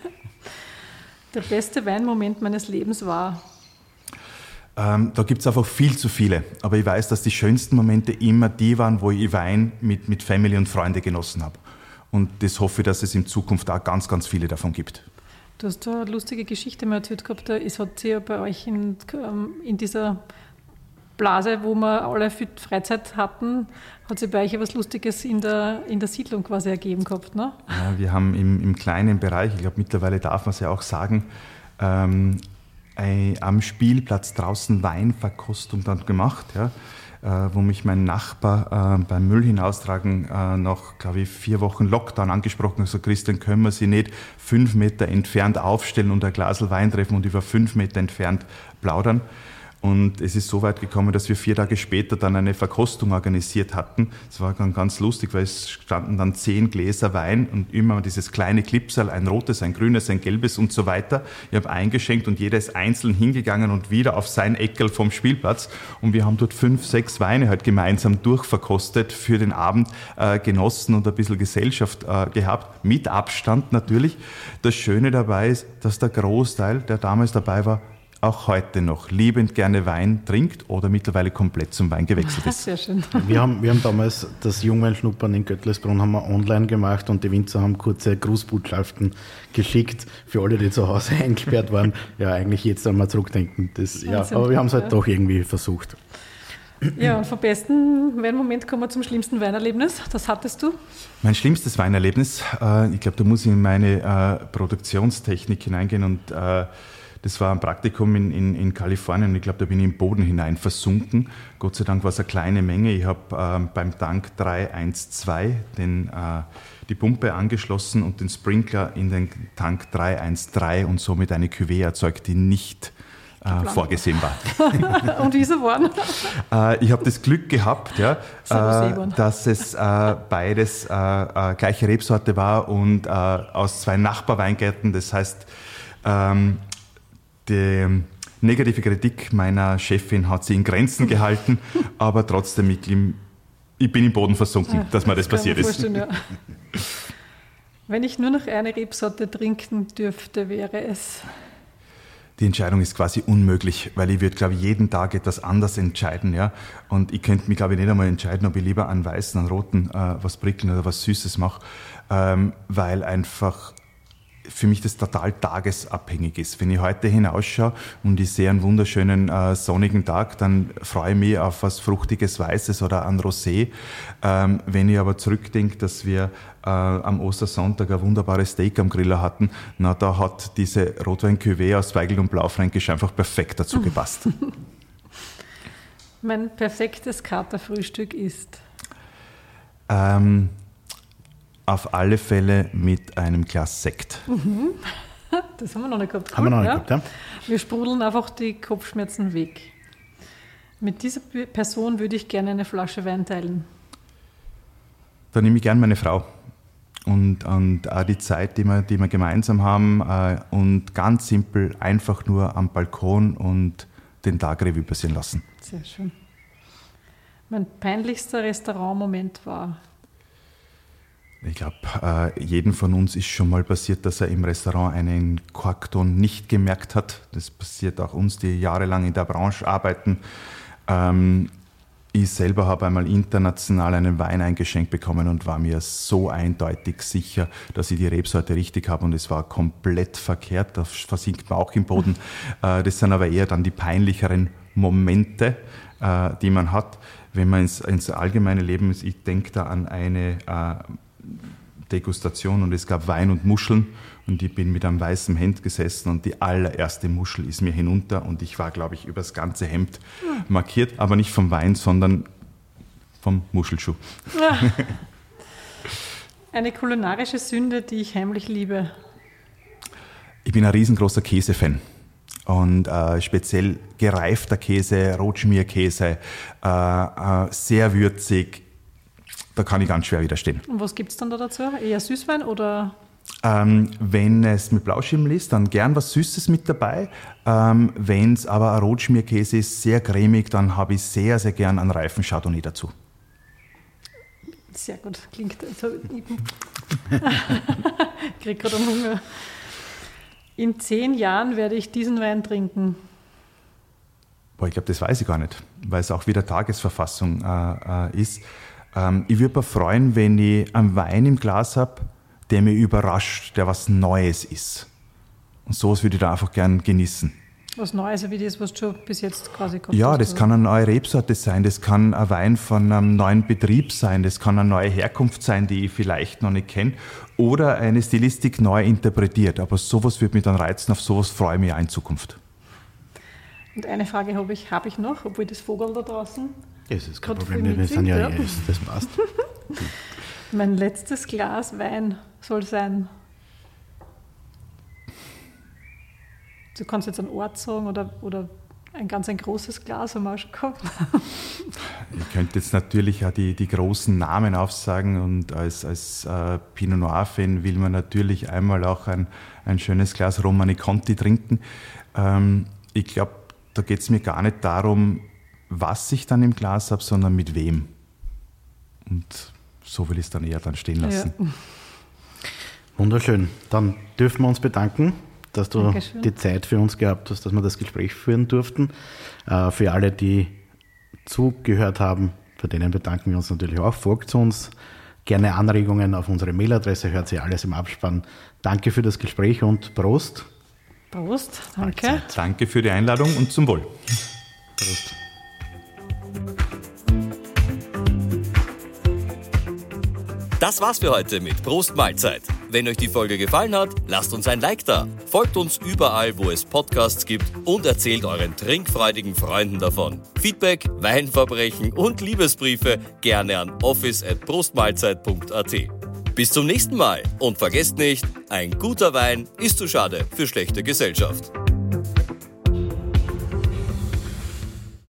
Der beste Weinmoment meines Lebens war... Ähm, da gibt es einfach viel zu viele, aber ich weiß, dass die schönsten Momente immer die waren, wo ich Wein mit, mit Family und Freunden genossen habe. Und das hoffe ich, dass es in Zukunft auch ganz, ganz viele davon gibt. Du hast da eine lustige Geschichte mal erzählt gehabt, es hat sich ja bei euch in, in dieser Blase, wo wir alle viel Freizeit hatten, hat sich bei euch etwas Lustiges in der, in der Siedlung quasi ergeben gehabt, ne? Ja, wir haben im, im kleinen Bereich, ich glaube mittlerweile darf man es ja auch sagen, ähm, ein, am Spielplatz draußen Weinverkostung dann gemacht, ja, äh, wo mich mein Nachbar äh, beim Müll hinaustragen äh, nach, glaube ich, vier Wochen Lockdown angesprochen hat. So, Christian, können wir Sie nicht fünf Meter entfernt aufstellen und ein Glas Wein treffen und über fünf Meter entfernt plaudern? Und es ist so weit gekommen, dass wir vier Tage später dann eine Verkostung organisiert hatten. Es war dann ganz lustig, weil es standen dann zehn Gläser Wein und immer dieses kleine Clipsal, ein rotes, ein grünes, ein gelbes und so weiter. Ich habe eingeschenkt und jeder ist einzeln hingegangen und wieder auf sein Eckel vom Spielplatz. Und wir haben dort fünf, sechs Weine halt gemeinsam durchverkostet, für den Abend äh, genossen und ein bisschen Gesellschaft äh, gehabt. Mit Abstand natürlich. Das Schöne dabei ist, dass der Großteil, der damals dabei war, auch heute noch liebend gerne Wein trinkt oder mittlerweile komplett zum Wein gewechselt ist. Sehr schön. Wir haben, wir haben damals das Jungweinschnuppern in Göttlesbrunn haben wir online gemacht und die Winzer haben kurze Grußbotschaften geschickt für alle, die zu Hause eingesperrt waren. Ja, eigentlich jetzt einmal zurückdenken. Das, ja, aber wir haben es halt ja. doch irgendwie versucht. Ja, und vom besten Weinmoment kommen wir zum schlimmsten Weinerlebnis. Das hattest du? Mein schlimmstes Weinerlebnis, äh, ich glaube, da muss ich in meine äh, Produktionstechnik hineingehen und äh, das war ein Praktikum in, in, in Kalifornien. Ich glaube, da bin ich im Boden hinein versunken. Gott sei Dank war es eine kleine Menge. Ich habe ähm, beim Tank drei eins zwei den, äh, die Pumpe angeschlossen und den Sprinkler in den Tank drei eins drei und somit eine Cuvée erzeugt, die nicht äh, vorgesehen war. Und wie ist er geworden? äh, ich habe das Glück gehabt, ja, äh, dass es äh, beides äh, äh, gleiche Rebsorte war und äh, aus zwei Nachbarweingärten. Das heißt, ähm, die negative Kritik meiner Chefin hat sie in Grenzen gehalten, aber trotzdem, ich, ich bin im Boden versunken, ja, dass mir das, das passiert ist. Ja. Wenn ich nur noch eine Rebsorte trinken dürfte, wäre es? Die Entscheidung ist quasi unmöglich, weil ich würde, glaube ich, jeden Tag etwas anders entscheiden. Ja? Und ich könnte mich, glaube ich, nicht einmal entscheiden, ob ich lieber an weißen, an roten äh, was prickeln oder was Süßes mache, ähm, weil einfach für mich das total tagesabhängig ist. Wenn ich heute hinausschaue und ich sehe einen wunderschönen äh, sonnigen Tag, dann freue ich mich auf was Fruchtiges, Weißes oder an Rosé. Ähm, wenn ich aber zurückdenke, dass wir äh, am Ostersonntag ein wunderbares Steak am Griller hatten, na, da hat diese Rotwein-Cuvée aus Weigel und Blaufränkisch einfach perfekt dazu gepasst. Mein perfektes Katerfrühstück ist? Ähm, Auf alle Fälle mit einem Glas Sekt. Mhm. Das haben wir noch nicht gehabt. Haben cool, wir noch nicht ja? gehabt, ja. Wir sprudeln einfach die Kopfschmerzen weg. Mit dieser Person würde ich gerne eine Flasche Wein teilen. Da nehme ich gerne meine Frau. Und, und auch die Zeit, die wir, die wir gemeinsam haben. Äh, und ganz simpel, einfach nur am Balkon und den Tag Revue passieren lassen. Sehr schön. Mein peinlichster Restaurantmoment war... Ich glaube, äh, jedem von uns ist schon mal passiert, dass er im Restaurant einen Korkton nicht gemerkt hat. Das passiert auch uns, die jahrelang in der Branche arbeiten. Ähm, ich selber habe einmal international einen Wein eingeschenkt bekommen und war mir so eindeutig sicher, dass ich die Rebsorte richtig habe und es war komplett verkehrt. Da versinkt man auch im Boden. Äh, das sind aber eher dann die peinlicheren Momente, äh, die man hat, wenn man ins, ins allgemeine Leben ist. Ich denke da an eine äh, Degustation und es gab Wein und Muscheln und ich bin mit einem weißen Hemd gesessen und die allererste Muschel ist mir hinunter und ich war, glaube ich, über das ganze Hemd markiert, aber nicht vom Wein, sondern vom Muschelschuh. Ja. Eine kulinarische Sünde, die ich heimlich liebe. Ich bin ein riesengroßer Käsefan. Und äh, speziell gereifter Käse, Rotschmierkäse, äh, äh, sehr würzig, da kann ich ganz schwer widerstehen. Und was gibt es dann da dazu? Eher Süßwein oder? Ähm, wenn es mit Blauschimmel ist, dann gern was Süßes mit dabei. Ähm, wenn es aber ein Rotschmierkäse ist, sehr cremig, dann habe ich sehr, sehr gern einen reifen Chardonnay dazu. Sehr gut, klingt so. Ich kriege gerade einen Hunger. In zehn Jahren werde ich diesen Wein trinken. Boah, ich glaube, das weiß ich gar nicht, weil es auch wieder Tagesverfassung äh, äh, ist. Ähm, ich würde mich freuen, wenn ich einen Wein im Glas habe, der mich überrascht, der was Neues ist. Und sowas würde ich da einfach gern genießen. Was Neues, wie das, was du schon bis jetzt quasi gehabt Ja, hast, das oder? kann eine neue Rebsorte sein, das kann ein Wein von einem neuen Betrieb sein, das kann eine neue Herkunft sein, die ich vielleicht noch nicht kenne, oder eine Stilistik neu interpretiert. Aber sowas würde mich dann reizen, auf sowas freue ich mich auch in Zukunft. Und eine Frage habe ich, habe ich noch, obwohl das Vogel da draußen. Das ist kein Gerade Problem, voll wir sind ja, mitsingt, ja, das passt. Mein letztes Glas Wein soll sein. Du kannst jetzt einen Ort sagen oder, oder ein ganz ein großes Glas, haben wir auch schon gehabt. Ich könnte jetzt natürlich auch die, die großen Namen aufsagen und als, als äh, Pinot Noir-Fan will man natürlich einmal auch ein, ein schönes Glas Romani Conti trinken. Ähm, ich glaube, da geht es mir gar nicht darum, was ich dann im Glas habe, sondern mit wem. Und so will ich es dann eher dann stehen lassen. Ja. Wunderschön. Dann dürfen wir uns bedanken, dass du Dankeschön. die Zeit für uns gehabt hast, dass wir das Gespräch führen durften. Äh, für alle, die zugehört haben, für denen bedanken wir uns natürlich auch. Folgt zu uns, gerne Anregungen auf unsere Mailadresse, hört sich alles im Abspann. Danke für das Gespräch und Prost. Prost, danke. Mahlzeit. Danke für die Einladung und zum Wohl. Prost. Das war's für heute mit Prost Mahlzeit. Wenn euch die Folge gefallen hat, lasst uns ein Like da. Folgt uns überall, wo es Podcasts gibt und erzählt euren trinkfreudigen Freunden davon. Feedback, Weinverbrechen und Liebesbriefe gerne an office at prostmahlzeit punkt at. Bis zum nächsten Mal und vergesst nicht, ein guter Wein ist zu schade für schlechte Gesellschaft.